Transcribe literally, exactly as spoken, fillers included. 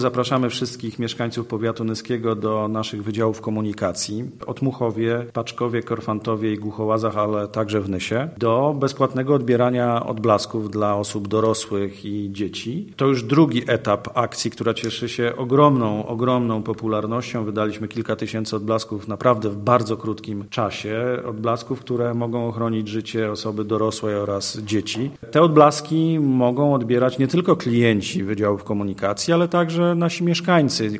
Zapraszamy wszystkich mieszkańców powiatu nyskiego do naszych wydziałów komunikacji w Otmuchowie, Paczkowie, Korfantowie i Głuchołazach, ale także w Nysie, do bezpłatnego odbierania odblasków dla osób dorosłych i dzieci. To już drugi etap akcji, która cieszy się ogromną, ogromną popularnością. Wydaliśmy kilka tysięcy odblasków naprawdę w bardzo krótkim czasie. Odblasków, które mogą ochronić życie osoby dorosłej oraz dzieci. Te odblaski mogą odbierać nie tylko klienci wydziałów komunikacji, ale także nasi mieszkańcy,